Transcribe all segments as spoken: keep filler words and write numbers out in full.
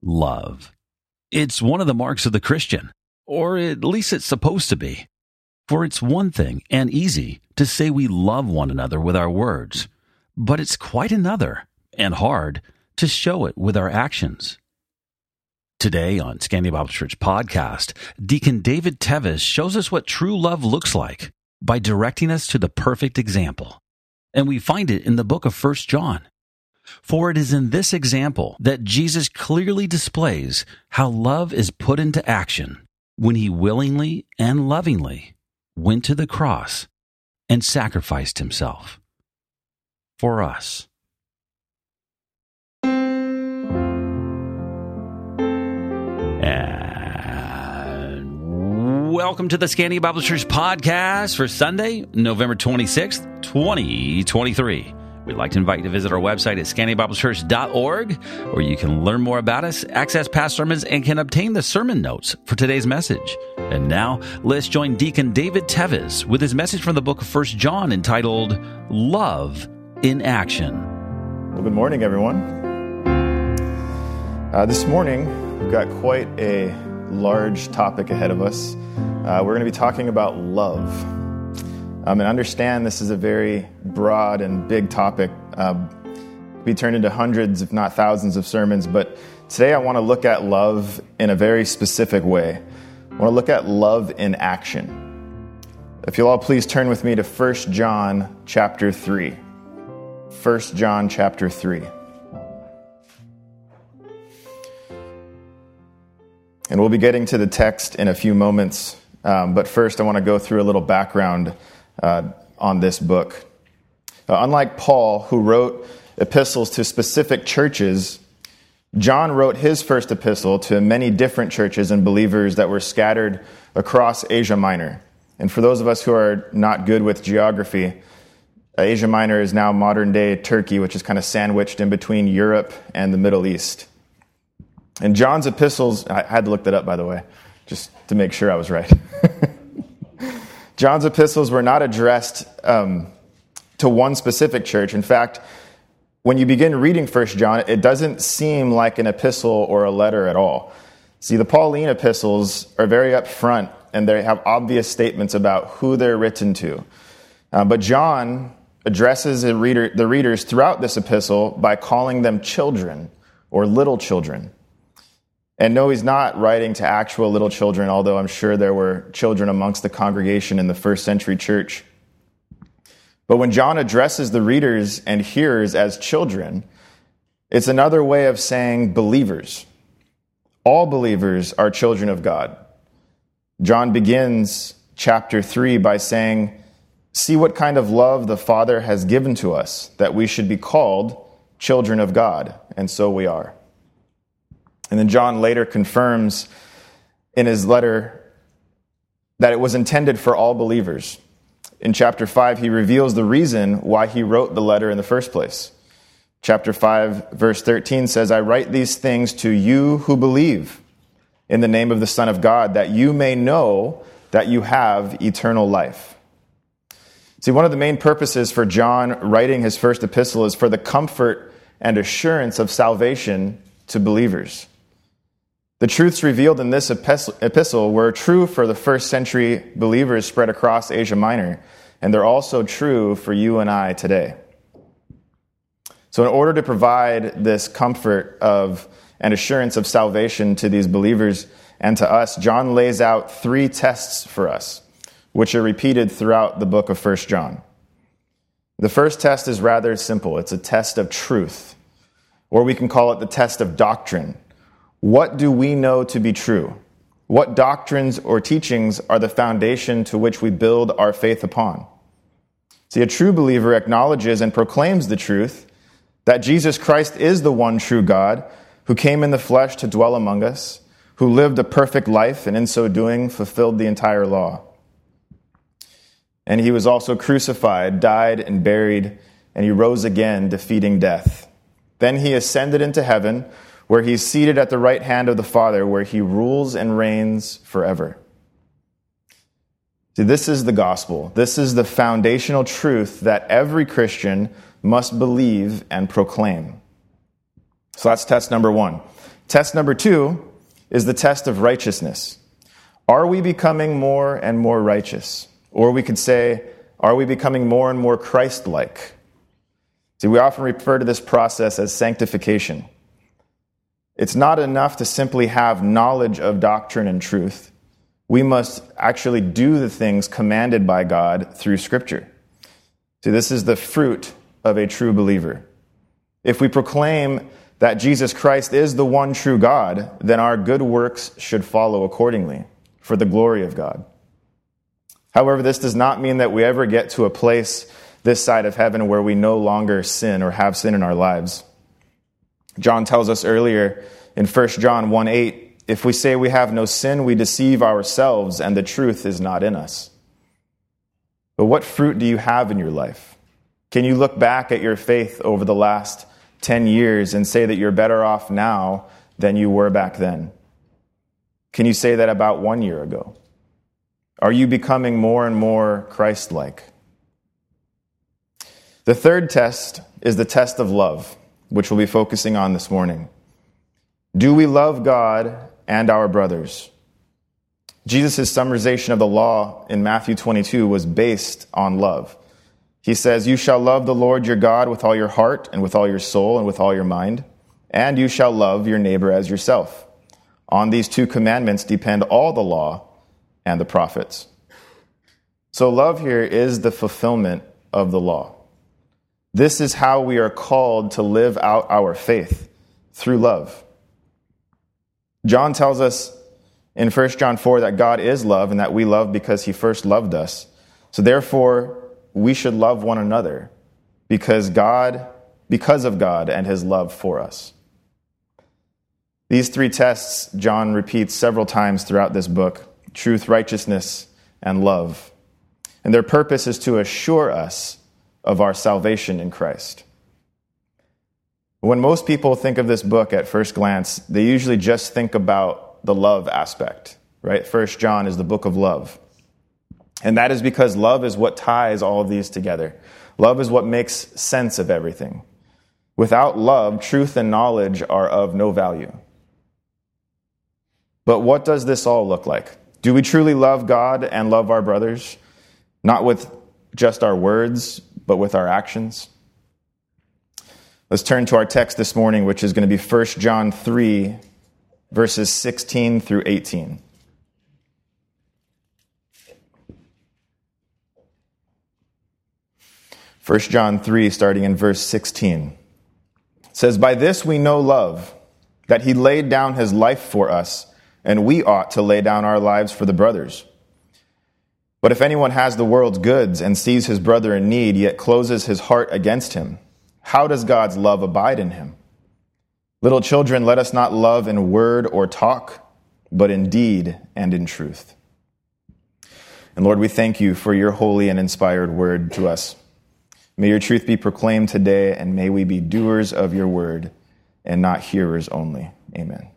love. It's one of the marks of the Christian, or at least it's supposed to be. For it's one thing and easy to say we love one another with our words, but it's quite another, and hard, to show it with our actions. Today on Scandia Bible Church Podcast, Deacon David Tevis shows us what true love looks like by directing us to the perfect example. And we find it in the book of First John. For it is in this example that Jesus clearly displays how love is put into action when he willingly and lovingly went to the cross and sacrificed himself for us. And welcome to the Scandia Bible Church Podcast for Sunday, November twenty-sixth, twenty twenty-three. We'd like to invite you to visit our website at scandia bible church dot org, where you can learn more about us, access past sermons, and can obtain the sermon notes for today's message. And now, let's join Deacon David Tevis with his message from the book of First John entitled, Love in Action. Well, good morning, everyone. Uh, this morning, we've got quite a large topic ahead of us. Uh, we're going to be talking about love. Um, and understand this is a very broad and big topic. Uh, we turned into hundreds, if not thousands, of sermons. But today I want to look at love in a very specific way. I want to look at love in action. If you'll all please turn with me to First John chapter three. First John chapter three. And we'll be getting to the text in a few moments. Um, but first I want to go through a little background Uh, on this book. Uh, unlike Paul, who wrote epistles to specific churches, John wrote his first epistle to many different churches and believers that were scattered across Asia Minor. And for those of us who are not good with geography, Asia Minor is now modern-day Turkey, which is kind of sandwiched in between Europe and the Middle East. And John's epistles, I had to look that up, by the way, just to make sure I was right. John's epistles were not addressed um, to one specific church. In fact, when you begin reading First John, it doesn't seem like an epistle or a letter at all. See, the Pauline epistles are very upfront, and they have obvious statements about who they're written to. Uh, but John addresses the, reader, the readers throughout this epistle by calling them children or little children. And no, he's not writing to actual little children, although I'm sure there were children amongst the congregation in the first century church. But when John addresses the readers and hearers as children, it's another way of saying believers. All believers are children of God. John begins chapter three by saying, "See what kind of love the Father has given to us, that we should be called children of God, and so we are." And then John later confirms in his letter that it was intended for all believers. In chapter five, he reveals the reason why he wrote the letter in the first place. Chapter five, verse thirteen says, "I write these things to you who believe in the name of the Son of God, that you may know that you have eternal life." See, one of the main purposes for John writing his first epistle is for the comfort and assurance of salvation to believers. The truths revealed in this epistle were true for the first century believers spread across Asia Minor, and they're also true for you and I today. So in order to provide this comfort of and assurance of salvation to these believers and to us, John lays out three tests for us, which are repeated throughout the book of First John. The first test is rather simple. It's a test of truth, or we can call it the test of doctrine. What do we know to be true? What doctrines or teachings are the foundation to which we build our faith upon? See, a true believer acknowledges and proclaims the truth that Jesus Christ is the one true God who came in the flesh to dwell among us, who lived a perfect life and in so doing fulfilled the entire law. And he was also crucified, died, and buried, and he rose again, defeating death. Then he ascended into heaven, where he's seated at the right hand of the Father, where he rules and reigns forever. See, this is the gospel. This is the foundational truth that every Christian must believe and proclaim. So that's test number one. Test number two is the test of righteousness. Are we becoming more and more righteous? Or we could say, are we becoming more and more Christ-like? See, we often refer to this process as sanctification. It's not enough to simply have knowledge of doctrine and truth. We must actually do the things commanded by God through Scripture. See, this is the fruit of a true believer. If we proclaim that Jesus Christ is the one true God, then our good works should follow accordingly, for the glory of God. However, this does not mean that we ever get to a place this side of heaven where we no longer sin or have sin in our lives. John tells us earlier in First John one eight, if we say we have no sin, we deceive ourselves and the truth is not in us. But what fruit do you have in your life? Can you look back at your faith over the last ten years and say that you're better off now than you were back then? Can you say that about one year ago? Are you becoming more and more Christ-like? The third test is the test of love, which we'll be focusing on this morning. Do we love God and our brothers? Jesus' summarization of the law in Matthew twenty-two was based on love. He says, you shall love the Lord your God with all your heart and with all your soul and with all your mind, and you shall love your neighbor as yourself. On these two commandments depend all the law and the prophets. So love here is the fulfillment of the law. This is how we are called to live out our faith, through love. John tells us in First John four that God is love and that we love because he first loved us. So therefore, we should love one another because God, because of God and his love for us. These three tests John repeats several times throughout this book: truth, righteousness, and love. And their purpose is to assure us of our salvation in Christ. When most people think of this book at first glance, they usually just think about the love aspect, right? First John is the book of love. And that is because love is what ties all of these together. Love is what makes sense of everything. Without love, truth and knowledge are of no value. But what does this all look like? Do we truly love God and love our brothers? Not with just our words, but with our actions? Let's turn to our text this morning, which is going to be First John three, verses sixteen through eighteen. First John three, starting in verse sixteen. It says, by this we know love, that he laid down his life for us, and we ought to lay down our lives for the brothers. But if anyone has the world's goods and sees his brother in need, yet closes his heart against him, how does God's love abide in him? Little children, let us not love in word or talk, but in deed and in truth. And Lord, we thank you for your holy and inspired word to us. May your truth be proclaimed today, and may we be doers of your word and not hearers only. Amen.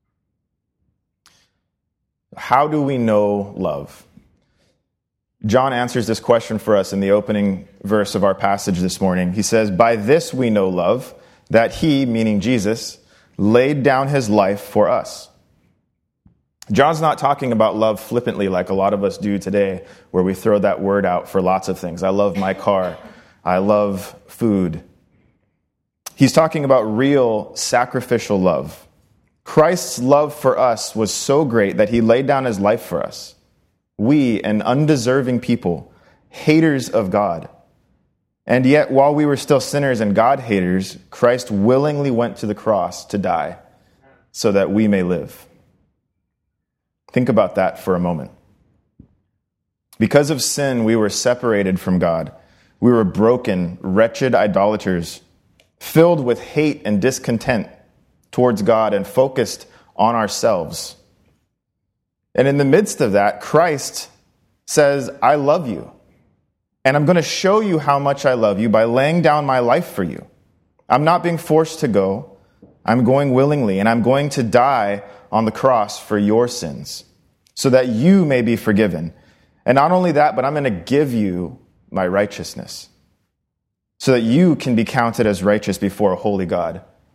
How do we know love? John answers this question for us in the opening verse of our passage this morning. He says, by this we know love, that he, meaning Jesus, laid down his life for us. John's not talking about love flippantly like a lot of us do today, where we throw that word out for lots of things. I love my car. I love food. He's talking about real sacrificial love. Christ's love for us was so great that he laid down his life for us. We, an undeserving people, haters of God. And yet, while we were still sinners and God haters, Christ willingly went to the cross to die so that we may live. Think about that for a moment. Because of sin, we were separated from God. We were broken, wretched idolaters, filled with hate and discontent towards God and focused on ourselves. And in the midst of that, Christ says, I love you. And I'm going to show you how much I love you by laying down my life for you. I'm not being forced to go. I'm going willingly, and I'm going to die on the cross for your sins so that you may be forgiven. And not only that, but I'm going to give you my righteousness so that you can be counted as righteous before a holy God.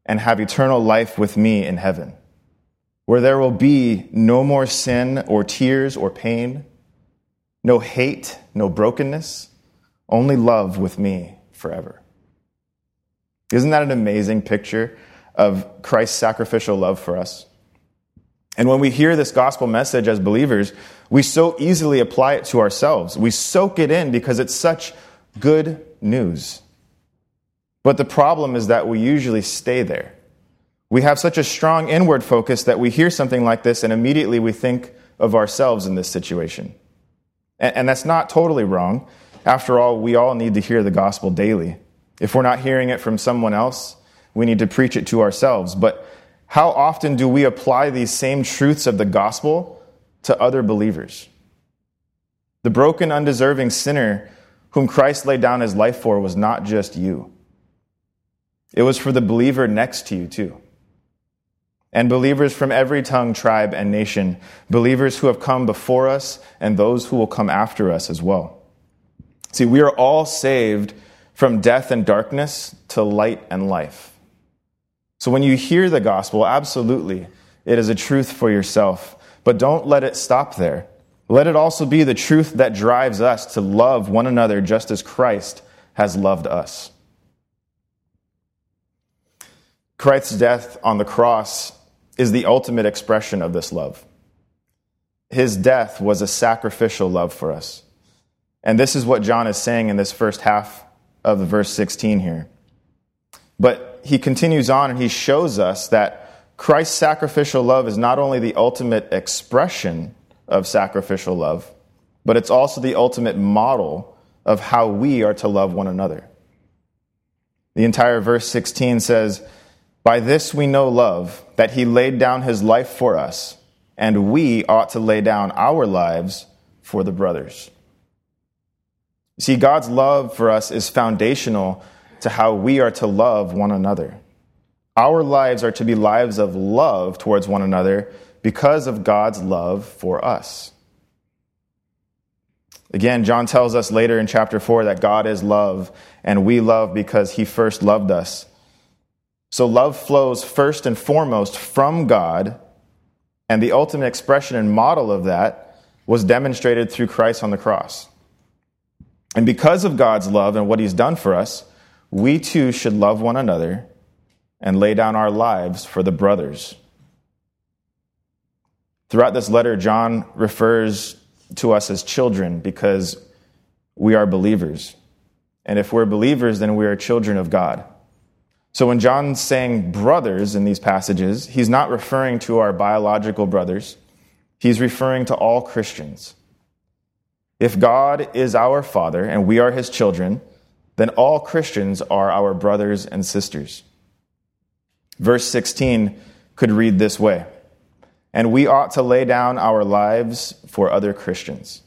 and have eternal life with me in heaven, where there will be no more sin or tears or pain, no hate, no brokenness, only love with me forever. Isn't that an amazing picture of Christ's sacrificial love for us? And when we hear this gospel message as believers, we so easily apply it to ourselves. We soak it in because it's such good news. But the problem is that we usually stay there. We have such a strong inward focus that we hear something like this and immediately we think of ourselves in this situation. And, and that's not totally wrong. After all, we all need to hear the gospel daily. If we're not hearing it from someone else, we need to preach it to ourselves. But how often do we apply these same truths of the gospel to other believers? The broken, undeserving sinner whom Christ laid down his life for was not just you. It was for the believer next to you too. And believers from every tongue, tribe, and nation, believers who have come before us and those who will come after us as well. See, we are all saved from death and darkness to light and life. So when you hear the gospel, absolutely, it is a truth for yourself. But don't let it stop there. Let it also be the truth that drives us to love one another just as Christ has loved us. Christ's death on the cross is the ultimate expression of this love. His death was a sacrificial love for us. And this is what John is saying in this first half of the verse sixteen here. But he continues on and he shows us that Christ's sacrificial love is not only the ultimate expression of sacrificial love, but it's also the ultimate model of how we are to love one another. The entire verse sixteen says, "By this we know love, that he laid down his life for us, and we ought to lay down our lives for the brothers." See, God's love for us is foundational to how we are to love one another. Our lives are to be lives of love towards one another because of God's love for us. Again, John tells us later in chapter four that God is love, and we love because he first loved us. So love flows first and foremost from God, and the ultimate expression and model of that was demonstrated through Christ on the cross. And because of God's love and what he's done for us, we too should love one another and lay down our lives for the brothers. Throughout this letter, John refers to us as children because we are believers. And if we're believers, then we are children of God. So when John's saying brothers in these passages, he's not referring to our biological brothers. He's referring to all Christians. If God is our Father and we are his children, then all Christians are our brothers and sisters. Verse sixteen could read this way, "And we ought to lay down our lives for other Christians."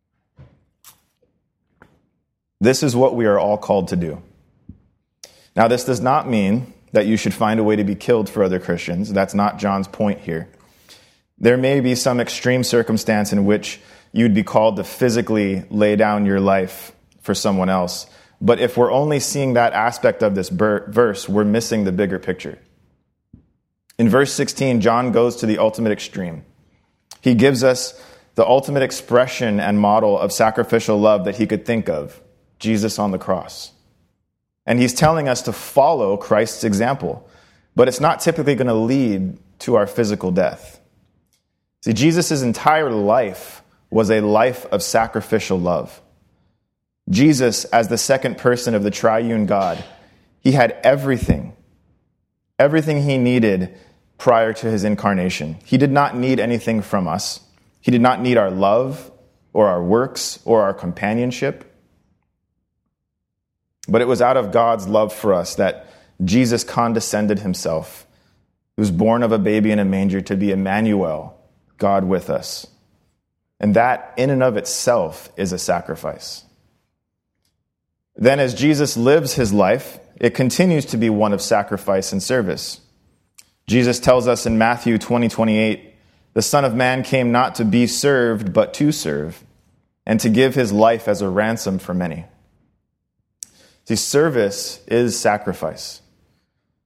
This is what we are all called to do. Now, this does not mean that you should find a way to be killed for other Christians. That's not John's point here. There may be some extreme circumstance in which you'd be called to physically lay down your life for someone else. But if we're only seeing that aspect of this verse, we're missing the bigger picture. In verse sixteen, John goes to the ultimate extreme. He gives us the ultimate expression and model of sacrificial love that he could think of, Jesus on the cross. And he's telling us to follow Christ's example. But it's not typically going to lead to our physical death. See, Jesus' entire life was a life of sacrificial love. Jesus, as the second person of the triune God, he had everything, everything he needed prior to his incarnation. He did not need anything from us. He did not need our love or our works or our companionship. But it was out of God's love for us that Jesus condescended himself. He was born of a baby in a manger to be Emmanuel, God with us. And that in and of itself is a sacrifice. Then as Jesus lives his life, it continues to be one of sacrifice and service. Jesus tells us in Matthew twenty twenty-eight, "The Son of Man came not to be served, but to serve, and to give his life as a ransom for many." See, service is sacrifice.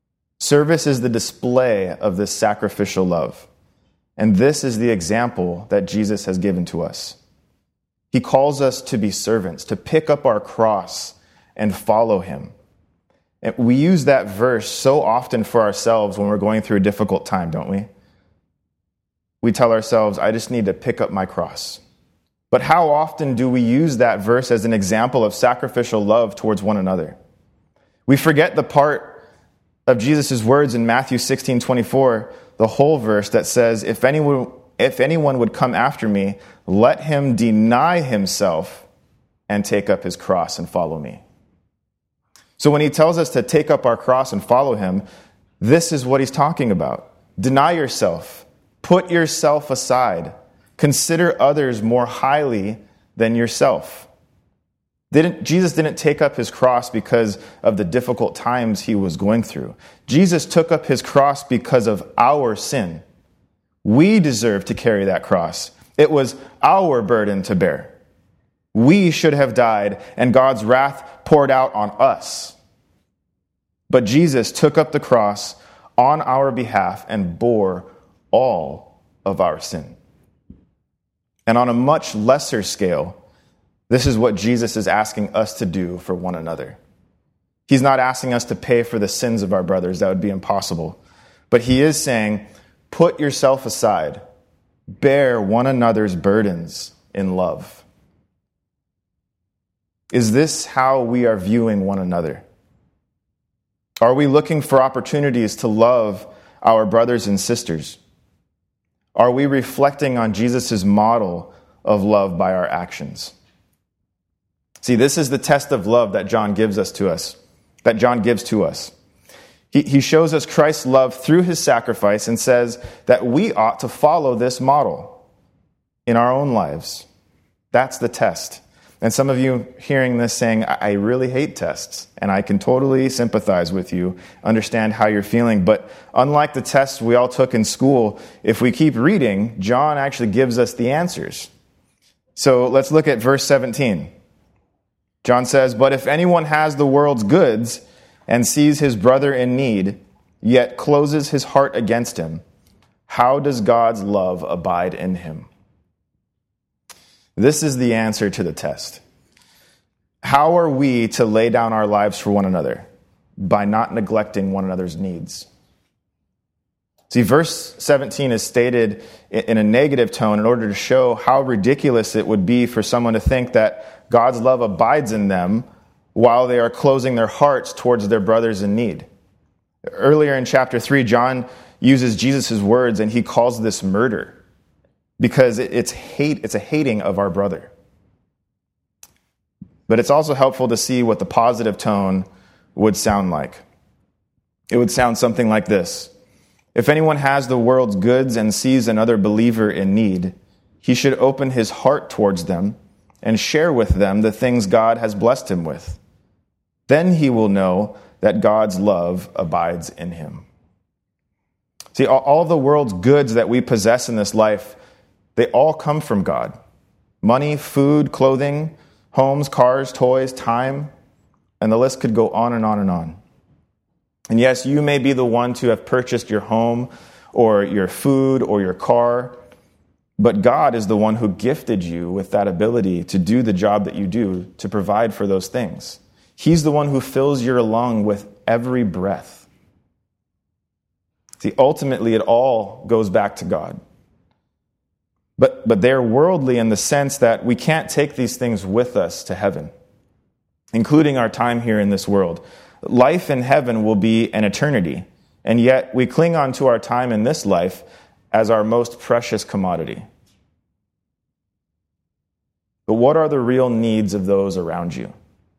Service is the display of this sacrificial love. And this is the example that Jesus has given to us. He calls us to be servants, to pick up our cross and follow him. And we use that verse so often for ourselves when we're going through a difficult time, don't we? We tell ourselves, I just need to pick up my cross. But how often do we use that verse as an example of sacrificial love towards one another? We forget the part of Jesus' words in Matthew sixteen twenty-four, the whole verse that says, if anyone, if anyone would come after me, let him deny himself and take up his cross and follow me. So when he tells us to take up our cross and follow him, this is what he's talking about. Deny yourself. Put yourself aside. Consider others more highly than yourself. Didn't, Jesus didn't take up his cross because of the difficult times he was going through. Jesus took up his cross because of our sin. We deserve to carry that cross. It was our burden to bear. We should have died, and God's wrath poured out on us. But Jesus took up the cross on our behalf and bore all of our sin. And on a much lesser scale, this is what Jesus is asking us to do for one another. He's not asking us to pay for the sins of our brothers. That would be impossible. But he is saying, put yourself aside. Bear one another's burdens in love. Is this how we are viewing one another? Are we looking for opportunities to love our brothers and sisters? Are we reflecting on Jesus' model of love by our actions? See, this is the test of love that John gives us to us, that John gives to us. He, he shows us Christ's love through his sacrifice and says that we ought to follow this model in our own lives. That's the test. And some of you hearing this saying, I really hate tests, and I can totally sympathize with you, understand how you're feeling. But unlike the tests we all took in school, if we keep reading, John actually gives us the answers. So let's look at verse seventeen. John says, but if anyone has the world's goods and sees his brother in need, yet closes his heart against him, how does God's love abide in him? This is the answer to the test. How are we to lay down our lives for one another? By not neglecting one another's needs. See, verse seventeen is stated in a negative tone in order to show how ridiculous it would be for someone to think that God's love abides in them while they are closing their hearts towards their brothers in need. Earlier in chapter three, John uses Jesus' words and he calls this murder. Because it's hate, it's a hating of our brother. But it's also helpful to see what the positive tone would sound like. It would sound something like this. If anyone has the world's goods and sees another believer in need, he should open his heart towards them and share with them the things God has blessed him with. Then he will know that God's love abides in him. See, all the world's goods that we possess in this life, they all come from God. Money, food, clothing, homes, cars, toys, time, and the list could go on and on and on. And yes, you may be the one to have purchased your home or your food or your car, but God is the one who gifted you with that ability to do the job that you do, to provide for those things. He's the one who fills your lung with every breath. See, ultimately, it all goes back to God. But, but they're worldly in the sense that we can't take these things with us to heaven, including our time here in this world. Life in heaven will be an eternity, and yet we cling on to our time in this life as our most precious commodity. But what are the real needs of those around you?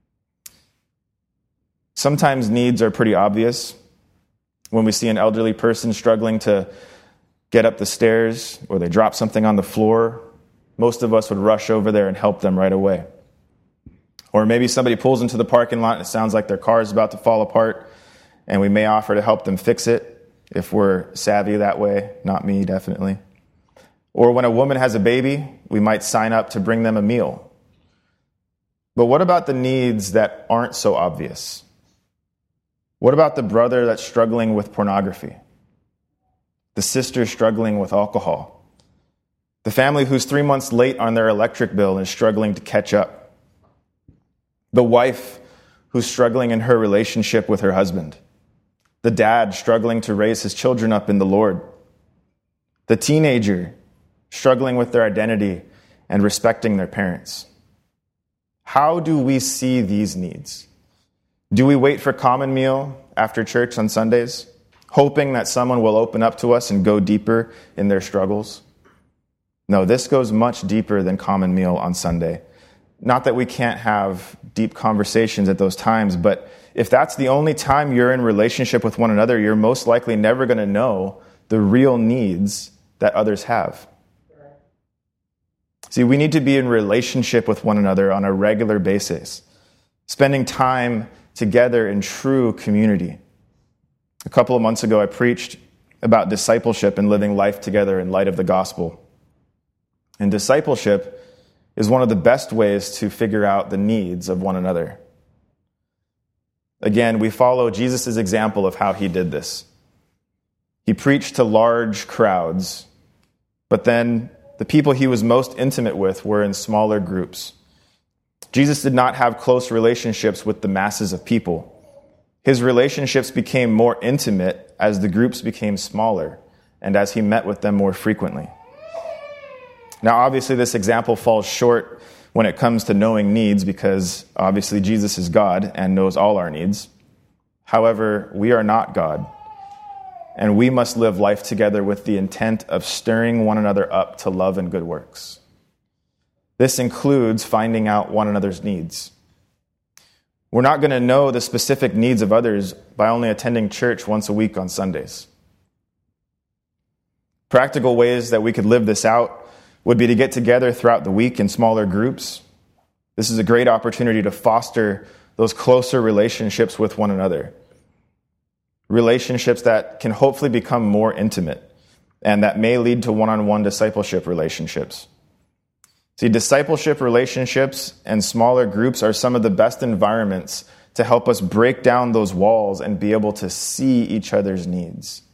Sometimes needs are pretty obvious. When we see an elderly person struggling to get up the stairs, or they drop something on the floor, most of us would rush over there and help them right away. Or maybe somebody pulls into the parking lot and it sounds like their car is about to fall apart, and we may offer to help them fix it if we're savvy that way. Not me, definitely. Or when a woman has a baby, we might sign up to bring them a meal. But what about the needs that aren't so obvious? What about the brother that's struggling with pornography? The sister struggling with alcohol? The family who's three months late on their electric bill and is struggling to catch up? The wife who's struggling in her relationship with her husband? The dad struggling to raise his children up in the Lord? The teenager struggling with their identity and respecting their parents? How do we see these needs? Do we wait for common meal after church on Sundays, hoping that someone will open up to us and go deeper in their struggles? No, this goes much deeper than common meal on Sunday. Not that we can't have deep conversations at those times, but if that's the only time you're in relationship with one another, you're most likely never going to know the real needs that others have. See, we need to be in relationship with one another on a regular basis, spending time together in true community. A couple of months ago, I preached about discipleship and living life together in light of the gospel. And discipleship is one of the best ways to figure out the needs of one another. Again, we follow Jesus' example of how he did this. He preached to large crowds, but then the people he was most intimate with were in smaller groups. Jesus did not have close relationships with the masses of people. His relationships became more intimate as the groups became smaller and as he met with them more frequently. Now, obviously, this example falls short when it comes to knowing needs because obviously Jesus is God and knows all our needs. However, we are not God, and we must live life together with the intent of stirring one another up to love and good works. This includes finding out one another's needs. We're not going to know the specific needs of others by only attending church once a week on Sundays. Practical ways that we could live this out would be to get together throughout the week in smaller groups. This is a great opportunity to foster those closer relationships with one another. Relationships that can hopefully become more intimate and that may lead to one-on-one discipleship relationships. See, discipleship relationships and smaller groups are some of the best environments to help us break down those walls and be able to see each other's needs.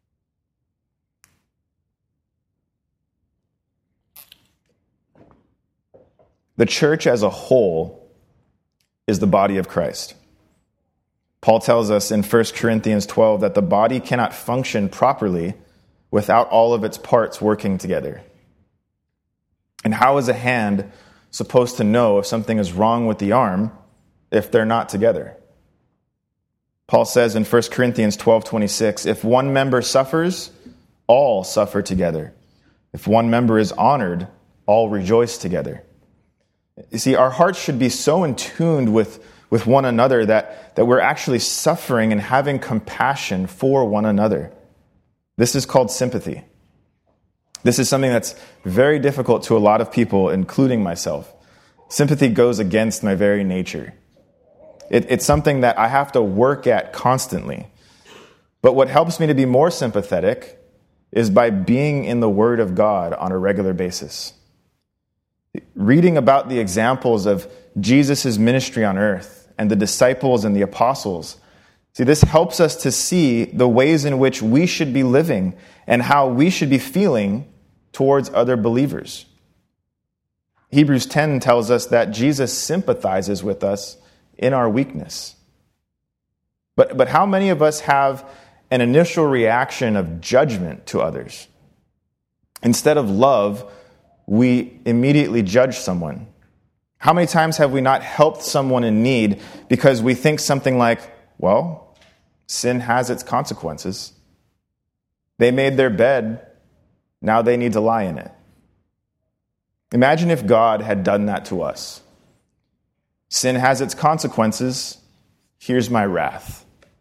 The church as a whole is the body of Christ. Paul tells us in First Corinthians twelve that the body cannot function properly without all of its parts working together. And how is a hand supposed to know if something is wrong with the arm if they're not together? Paul says in First Corinthians twelve twenty-six, if one member suffers, all suffer together. If one member is honored, all rejoice together. You see, our hearts should be so in tune with, with one another that, that we're actually suffering and having compassion for one another. This is called sympathy. This is something that's very difficult to a lot of people, including myself. Sympathy goes against my very nature. It, it's something that I have to work at constantly. But what helps me to be more sympathetic is by being in the Word of God on a regular basis. Reading about the examples of Jesus' ministry on earth and the disciples and the apostles. See, this helps us to see the ways in which we should be living and how we should be feeling towards other believers. Hebrews ten tells us that Jesus sympathizes with us in our weakness. But, but how many of us have an initial reaction of judgment to others? Instead of love, we immediately judge someone. How many times have we not helped someone in need because we think something like, well, sin has its consequences. They made their bed, now they need to lie in it. Imagine if God had done that to us. Sin has its consequences, here's my wrath.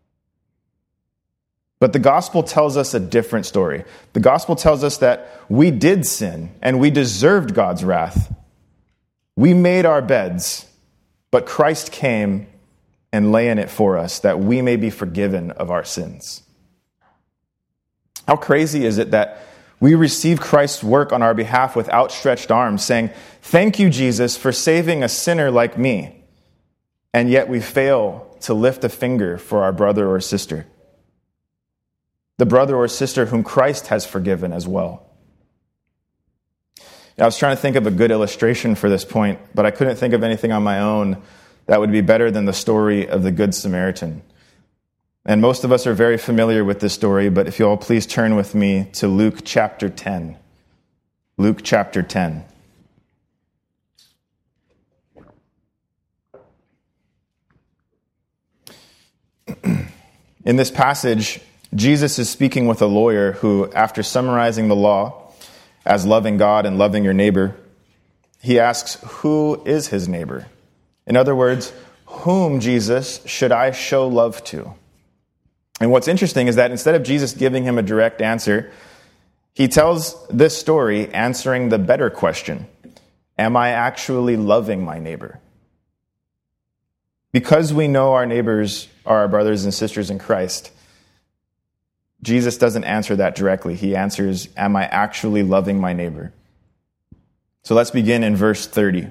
But the gospel tells us a different story. The gospel tells us that we did sin and we deserved God's wrath. We made our beds, but Christ came and lay in it for us that we may be forgiven of our sins. How crazy is it that we receive Christ's work on our behalf with outstretched arms, saying, "Thank you, Jesus, for saving a sinner like me." and yet we fail to lift a finger for our brother or sister, the brother or sister whom Christ has forgiven as well. I was trying to think of a good illustration for this point, but I couldn't think of anything on my own that would be better than the story of the Good Samaritan. And most of us are very familiar with this story, but if you all please turn with me to Luke chapter ten. Luke chapter ten. In this passage, Jesus is speaking with a lawyer who, after summarizing the law as loving God and loving your neighbor, he asks, who is his neighbor? In other words, whom, Jesus, should I show love to? And what's interesting is that instead of Jesus giving him a direct answer, he tells this story answering the better question, am I actually loving my neighbor? Because we know our neighbors are our brothers and sisters in Christ, Jesus doesn't answer that directly. He answers, am I actually loving my neighbor? So let's begin in verse thirty.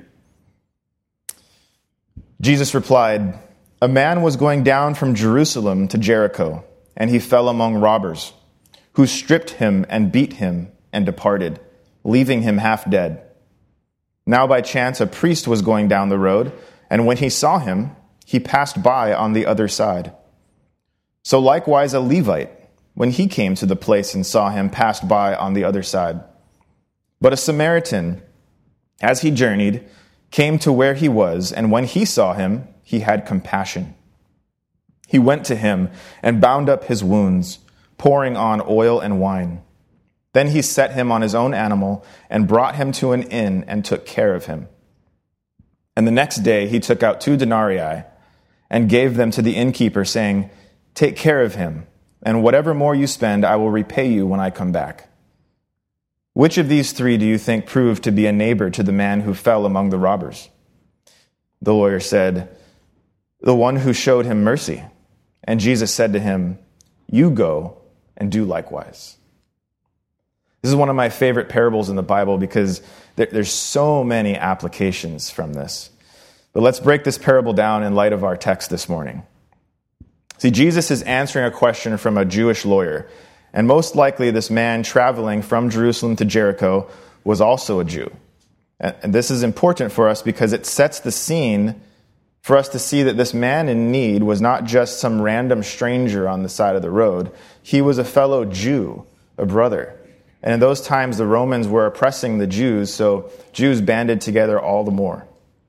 Jesus replied, a man was going down from Jerusalem to Jericho, and he fell among robbers, who stripped him and beat him and departed, leaving him half dead. Now by chance a priest was going down the road, and when he saw him, he passed by on the other side. So likewise a Levite, when he came to the place and saw him, passed by on the other side. But a Samaritan, as he journeyed, came to where he was, and when he saw him, he had compassion. He went to him and bound up his wounds, pouring on oil and wine. Then he set him on his own animal and brought him to an inn and took care of him. And the next day he took out two denarii and gave them to the innkeeper, saying, take care of him, and whatever more you spend, I will repay you when I come back. Which of these three do you think proved to be a neighbor to the man who fell among the robbers? The lawyer said, the one who showed him mercy. And Jesus said to him, you go and do likewise. This is one of my favorite parables in the Bible because there, there's so many applications from this. But let's break this parable down in light of our text this morning. See, Jesus is answering a question from a Jewish lawyer, and most likely this man traveling from Jerusalem to Jericho was also a Jew. And this is important for us because it sets the scene for us to see that this man in need was not just some random stranger on the side of the road. He was a fellow Jew, a brother. And in those times, the Romans were oppressing the Jews, so Jews banded together all the more.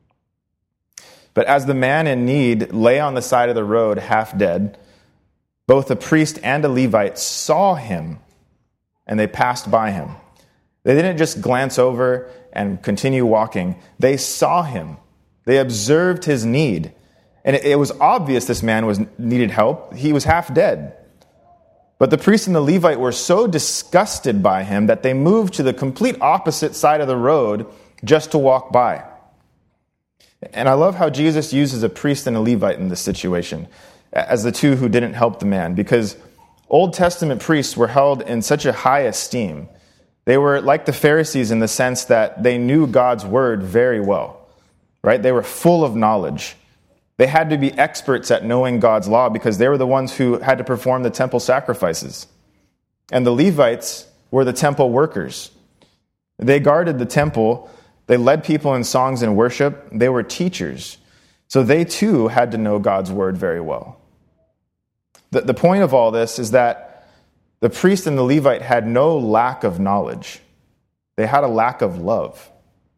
But as the man in need lay on the side of the road, half dead, both a priest and a Levite saw him, and they passed by him. They didn't just glance over and continue walking. They saw him. They observed his need. And it was obvious this man was needed help. He was half dead. But the priest and the Levite were so disgusted by him that they moved to the complete opposite side of the road just to walk by. And I love how Jesus uses a priest and a Levite in this situation as the two who didn't help the man, because Old Testament priests were held in such a high esteem. They were like the Pharisees in the sense that they knew God's word very well, right? They were full of knowledge. They had to be experts at knowing God's law because they were the ones who had to perform the temple sacrifices. And the Levites were the temple workers. They guarded the temple. They led people in songs and worship. They were teachers. So they too had to know God's word very well. The, the point of all this is that the priest and the Levite had no lack of knowledge. They had a lack of love.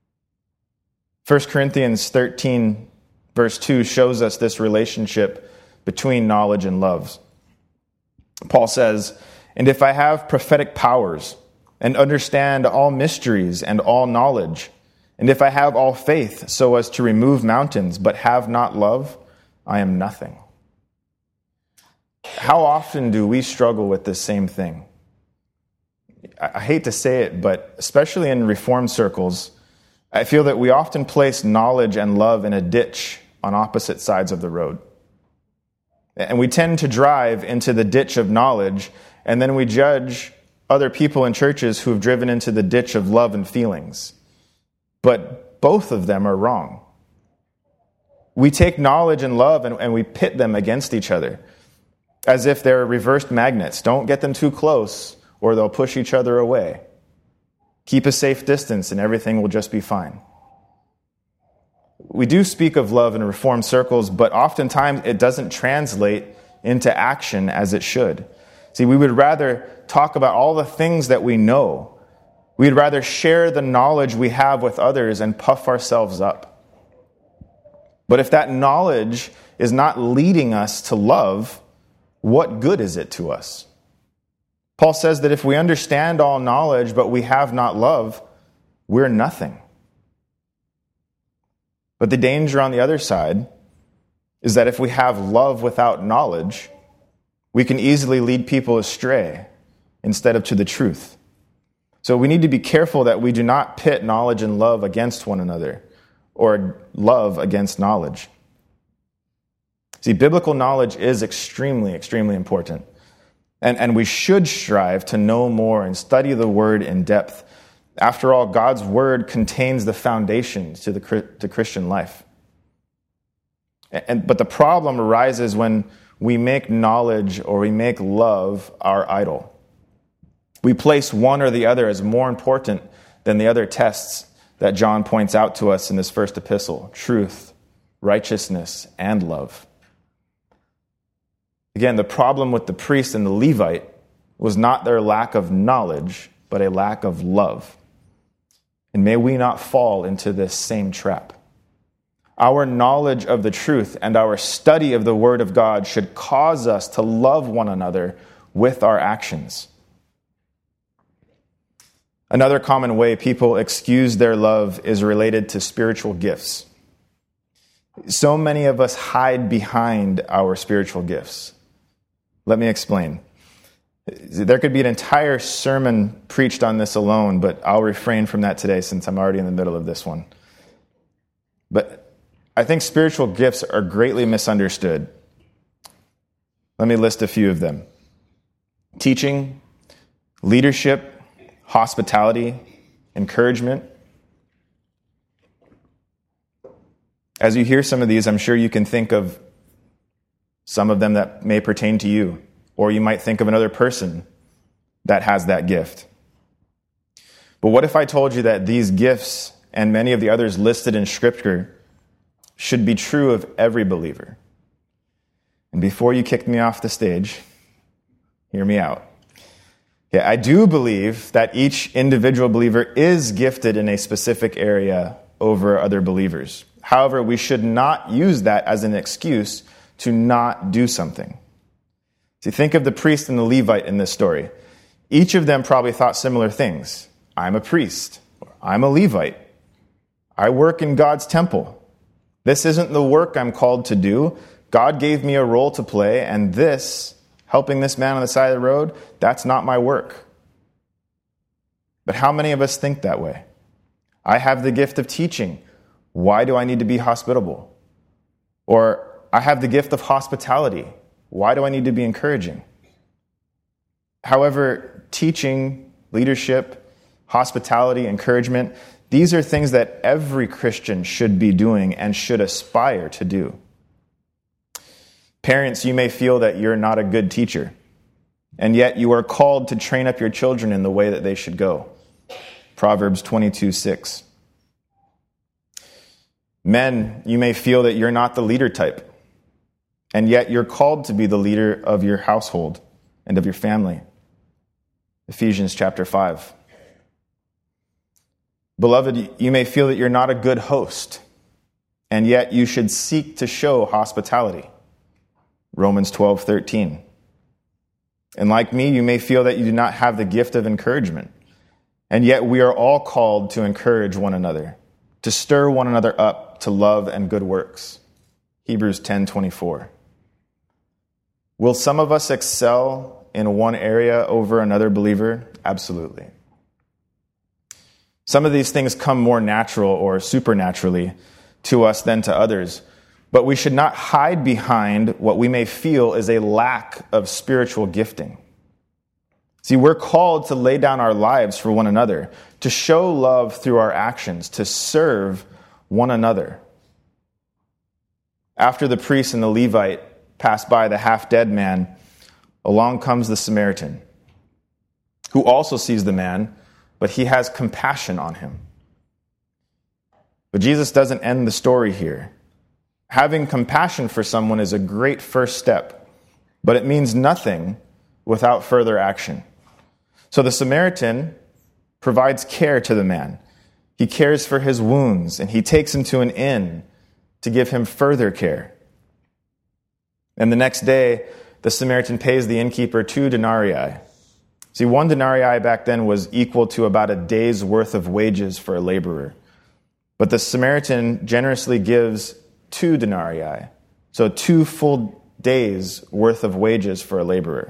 First Corinthians thirteen, verse two shows us this relationship between knowledge and love. Paul says, and if I have prophetic powers and understand all mysteries and all knowledge, and if I have all faith so as to remove mountains, but have not love, I am nothing. How often do we struggle with this same thing? I hate to say it, but especially in Reformed circles, I feel that we often place knowledge and love in a ditch on opposite sides of the road. And we tend to drive into the ditch of knowledge, and then we judge other people in churches who have driven into the ditch of love and feelings. But both of them are wrong. We take knowledge and love and, and we pit them against each other as if they're reversed magnets. Don't get them too close or they'll push each other away. Keep a safe distance and everything will just be fine. We do speak of love in Reformed circles, but oftentimes it doesn't translate into action as it should. See, we would rather talk about all the things that we know. We'd rather share the knowledge we have with others and puff ourselves up. But if that knowledge is not leading us to love, what good is it to us? Paul says that if we understand all knowledge, but we have not love, we're nothing. But the danger on the other side is that if we have love without knowledge, we can easily lead people astray instead of to the truth. So we need to be careful that we do not pit knowledge and love against one another or love against knowledge. See, biblical knowledge is extremely, extremely important. And, and we should strive to know more and study the Word in depth. After all, God's Word contains the foundations to the to Christian life. And, but the problem arises when we make knowledge or we make love our idol. We place one or the other as more important than the other tests that John points out to us in this first epistle: truth, righteousness, and love. Again, the problem with the priest and the Levite was not their lack of knowledge, but a lack of love. And may we not fall into this same trap. Our knowledge of the truth and our study of the Word of God should cause us to love one another with our actions. Another common way people excuse their love is related to spiritual gifts. So many of us hide behind our spiritual gifts. Let me explain. There could be an entire sermon preached on this alone, but I'll refrain from that today since I'm already in the middle of this one. But I think spiritual gifts are greatly misunderstood. Let me list a few of them: teaching, leadership, hospitality, encouragement. As you hear some of these, I'm sure you can think of some of them that may pertain to you, or you might think of another person that has that gift. But what if I told you that these gifts and many of the others listed in Scripture should be true of every believer? And before you kick me off the stage, hear me out. Yeah, I do believe that each individual believer is gifted in a specific area over other believers. However, we should not use that as an excuse to not do something. See, think of the priest and the Levite in this story. Each of them probably thought similar things. I'm a priest. I'm a Levite. I work in God's temple. This isn't the work I'm called to do. God gave me a role to play, and this, helping this man on the side of the road, that's not my work. But how many of us think that way? I have the gift of teaching. Why do I need to be hospitable? Or I have the gift of hospitality. Why do I need to be encouraging? However, teaching, leadership, hospitality, encouragement, these are things that every Christian should be doing and should aspire to do. Parents, you may feel that you're not a good teacher, and yet you are called to train up your children in the way that they should go. Proverbs twenty-two six. Men, you may feel that you're not the leader type, and yet you're called to be the leader of your household and of your family. Ephesians chapter five. Beloved, you may feel that you're not a good host, and yet you should seek to show hospitality. Romans twelve thirteen. And like me, you may feel that you do not have the gift of encouragement, and yet we are all called to encourage one another, to stir one another up to love and good works. Hebrews ten twenty-four. Will some of us excel in one area over another believer? Absolutely. Some of these things come more natural or supernaturally to us than to others, but we should not hide behind what we may feel is a lack of spiritual gifting. See, we're called to lay down our lives for one another, to show love through our actions, to serve one another. After the priest and the Levite pass by the half-dead man, along comes the Samaritan, who also sees the man, but he has compassion on him. But Jesus doesn't end the story here. Having compassion for someone is a great first step, but it means nothing without further action. So the Samaritan provides care to the man. He cares for his wounds, and he takes him to an inn to give him further care. And the next day, the Samaritan pays the innkeeper two denarii. See, one denarii back then was equal to about a day's worth of wages for a laborer. But the Samaritan generously gives two denarii, so two full days' worth of wages for a laborer,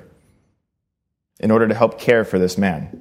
in order to help care for this man.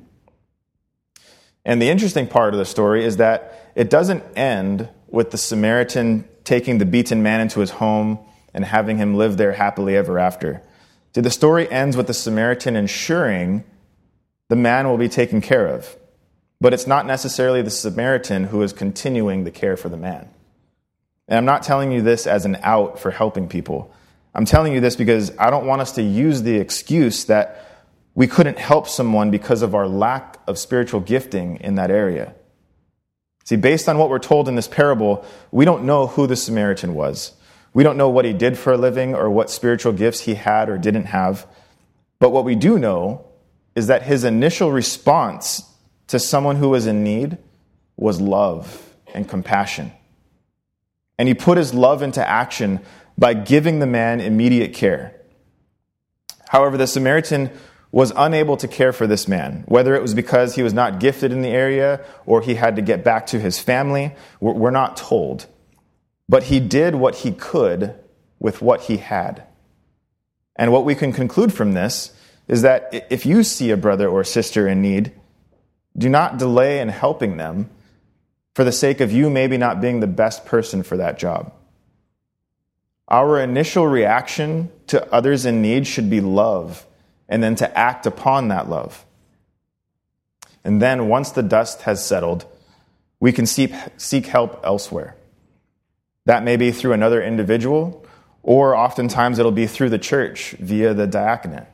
And the interesting part of the story is that it doesn't end with the Samaritan taking the beaten man into his home and having him live there happily ever after. See, the story ends with the Samaritan ensuring the man will be taken care of. But it's not necessarily the Samaritan who is continuing the care for the man. And I'm not telling you this as an out for helping people. I'm telling you this because I don't want us to use the excuse that we couldn't help someone because of our lack of spiritual gifting in that area. See, based on what we're told in this parable, we don't know who the Samaritan was. We don't know what he did for a living or what spiritual gifts he had or didn't have. But what we do know is that his initial response to someone who was in need was love and compassion. And he put his love into action by giving the man immediate care. However, the Samaritan was unable to care for this man, whether it was because he was not gifted in the area or he had to get back to his family. We're not told. But he did what he could with what he had. And what we can conclude from this is that if you see a brother or sister in need, do not delay in helping them for the sake of you maybe not being the best person for that job. Our initial reaction to others in need should be love, and then to act upon that love. And then once the dust has settled, we can seek, seek help elsewhere. That may be through another individual, or oftentimes it'll be through the church via the diaconate.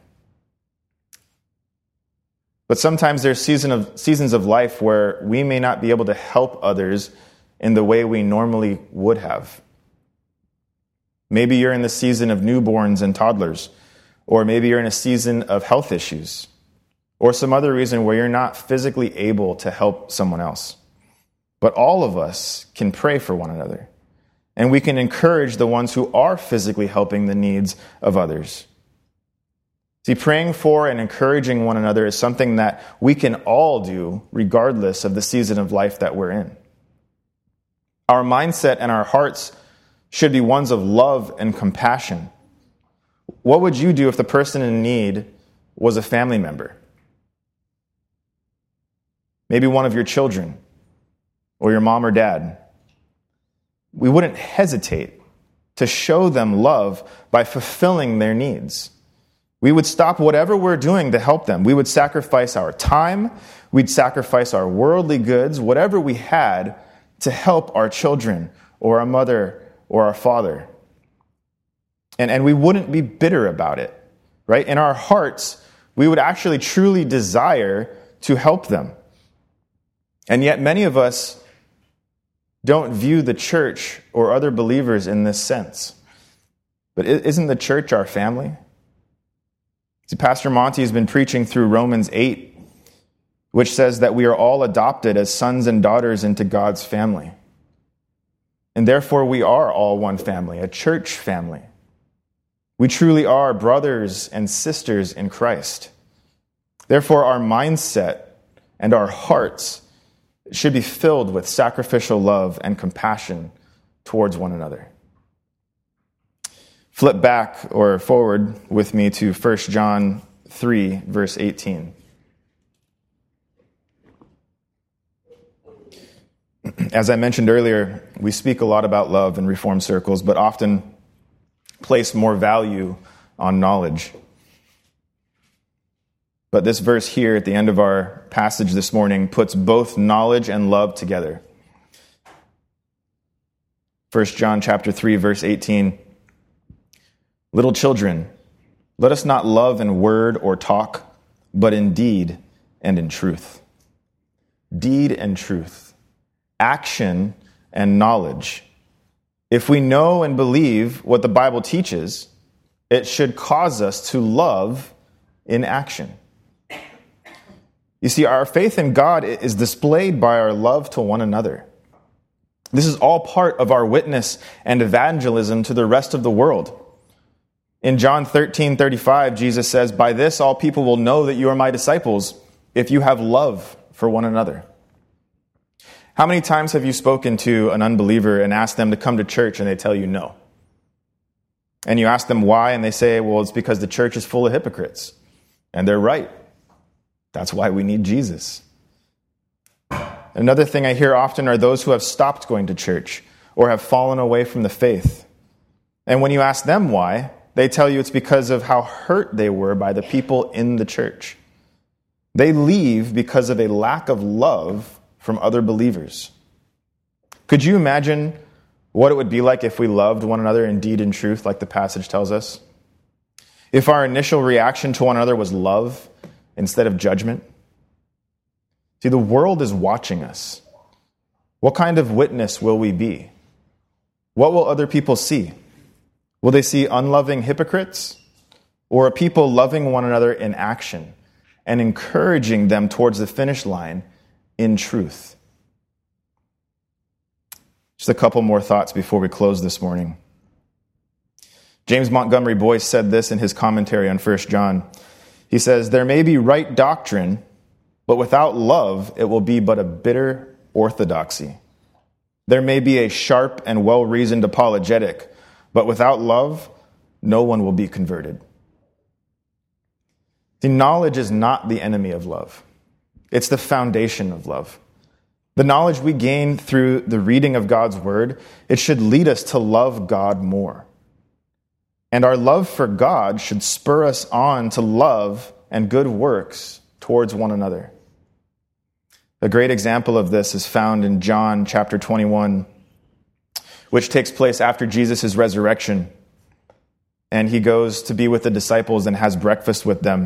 But sometimes there's season of, seasons of life where we may not be able to help others in the way we normally would have. Maybe you're in the season of newborns and toddlers, or maybe you're in a season of health issues, or some other reason where you're not physically able to help someone else. But all of us can pray for one another, and we can encourage the ones who are physically helping the needs of others. See, praying for and encouraging one another is something that we can all do regardless of the season of life that we're in. Our mindset and our hearts should be ones of love and compassion. What would you do if the person in need was a family member? Maybe one of your children or your mom or dad. We wouldn't hesitate to show them love by fulfilling their needs. We would stop whatever we're doing to help them. We would sacrifice our time. We'd sacrifice our worldly goods, whatever we had, to help our children or our mother or our father. And, and we wouldn't be bitter about it, right? In our hearts, we would actually truly desire to help them. And yet many of us don't view the church or other believers in this sense. But isn't the church our family? See, Pastor Monty has been preaching through Romans eight, which says that we are all adopted as sons and daughters into God's family. And therefore we are all one family, a church family. We truly are brothers and sisters in Christ. Therefore, our mindset and our hearts should be filled with sacrificial love and compassion towards one another. Flip back or forward with me to First John three, verse eighteen. As I mentioned earlier, we speak a lot about love in Reformed circles, but often place more value on knowledge. But this verse here at the end of our passage this morning puts both knowledge and love together. First John chapter three, verse eighteen. Little children, let us not love in word or talk, but in deed and in truth. Deed and truth. Action and knowledge. If we know and believe what the Bible teaches, it should cause us to love in action. You see, our faith in God is displayed by our love to one another. This is all part of our witness and evangelism to the rest of the world. In John thirteen thirty-five, Jesus says, "By this all people will know that you are my disciples, if you have love for one another." How many times have you spoken to an unbeliever and asked them to come to church and they tell you no? And you ask them why, and they say, well, it's because the church is full of hypocrites. And they're right. That's why we need Jesus. Another thing I hear often are those who have stopped going to church or have fallen away from the faith. And when you ask them why, they tell you it's because of how hurt they were by the people in the church. They leave because of a lack of love from other believers. Could you imagine what it would be like if we loved one another in deed and truth, like the passage tells us? If our initial reaction to one another was love instead of judgment? See, the world is watching us. What kind of witness will we be? What will other people see? Will they see unloving hypocrites? Or a people loving one another in action and encouraging them towards the finish line in truth? Just a couple more thoughts before we close this morning. James Montgomery Boyce said this in his commentary on First John. He says, "There may be right doctrine, but without love it will be but a bitter orthodoxy. There may be a sharp and well-reasoned apologetic, but without love, no one will be converted." The knowledge is not the enemy of love. It's the foundation of love. The knowledge we gain through the reading of God's word, it should lead us to love God more. And our love for God should spur us on to love and good works towards one another. A great example of this is found in John chapter twenty-one, which takes place after Jesus' resurrection. And he goes to be with the disciples and has breakfast with them.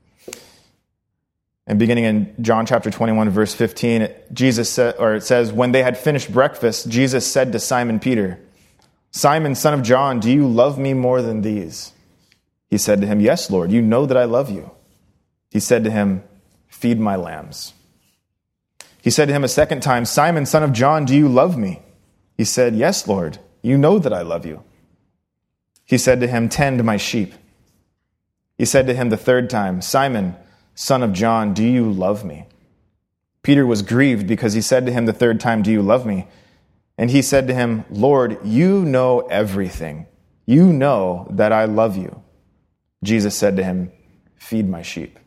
And beginning in John chapter twenty-one, verse fifteen, Jesus said, or it says, "When they had finished breakfast, Jesus said to Simon Peter, 'Simon, son of John, do you love me more than these?' He said to him, 'Yes, Lord, you know that I love you.' He said to him, 'Feed my lambs.' He said to him a second time, 'Simon, son of John, do you love me?' He said, 'Yes, Lord, you know that I love you.' He said to him, 'Tend my sheep.' He said to him the third time, 'Simon, son of John, do you love me?' Peter was grieved because he said to him the third time, 'Do you love me?' And he said to him, 'Lord, you know everything. You know that I love you.' Jesus said to him, 'Feed my sheep.'"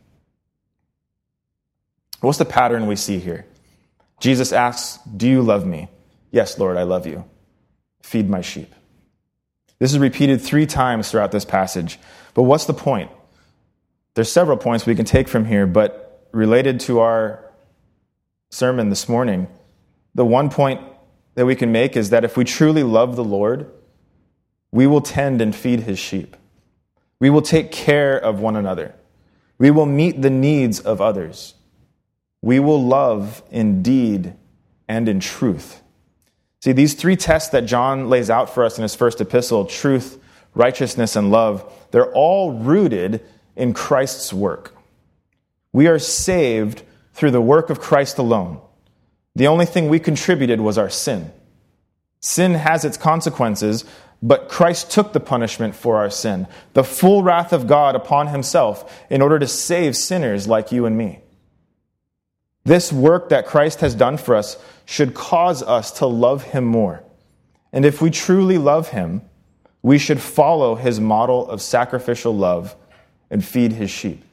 What's the pattern we see here? Jesus asks, "Do you love me?" "Yes, Lord, I love you." "Feed my sheep." This is repeated three times throughout this passage. But what's the point? There's several points we can take from here, but related to our sermon this morning, the one point that we can make is that if we truly love the Lord, we will tend and feed his sheep. We will take care of one another. We will meet the needs of others. We will love in deed and in truth. See, these three tests that John lays out for us in his first epistle, truth, righteousness, and love, they're all rooted in Christ's work. We are saved through the work of Christ alone. The only thing we contributed was our sin. Sin has its consequences, but Christ took the punishment for our sin, the full wrath of God upon himself, in order to save sinners like you and me. This work that Christ has done for us should cause us to love him more. And if we truly love him, we should follow his model of sacrificial love and feed his sheep.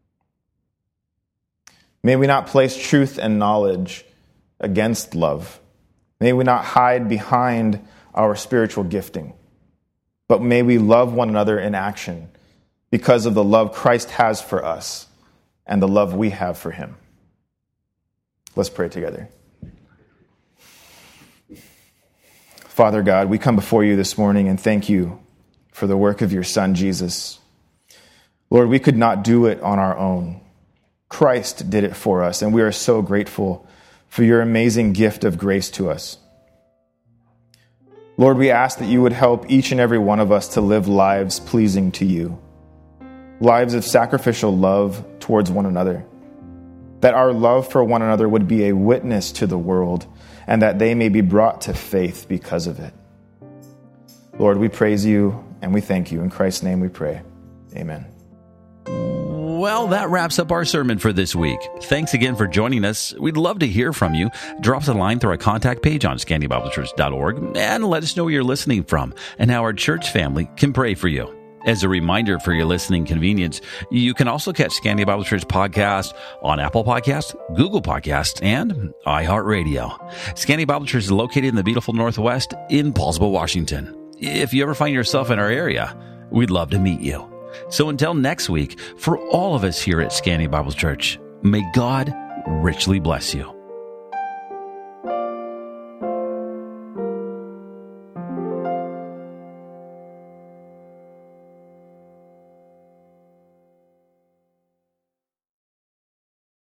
May we not place truth and knowledge against love. May we not hide behind our spiritual gifting, but may we love one another in action because of the love Christ has for us and the love we have for him. Let's pray together. Father God, we come before you this morning and thank you for the work of your Son, Jesus. Lord, we could not do it on our own. Christ did it for us, and we are so grateful for your amazing gift of grace to us. Lord, we ask that you would help each and every one of us to live lives pleasing to you, lives of sacrificial love towards one another, that our love for one another would be a witness to the world, and that they may be brought to faith because of it. Lord, we praise you and we thank you. In Christ's name we pray. Amen. Well, that wraps up our sermon for this week. Thanks again for joining us. We'd love to hear from you. Drop us a line through our contact page on scandia bible church dot org and let us know where you're listening from and how our church family can pray for you. As a reminder for your listening convenience, you can also catch Scandia Bible Church podcast on Apple Podcasts, Google Podcasts, and iHeartRadio. Scandia Bible Church is located in the beautiful Northwest in Paulsville, Washington. If you ever find yourself in our area, we'd love to meet you. So until next week, for all of us here at Scandia Bible Church, may God richly bless you.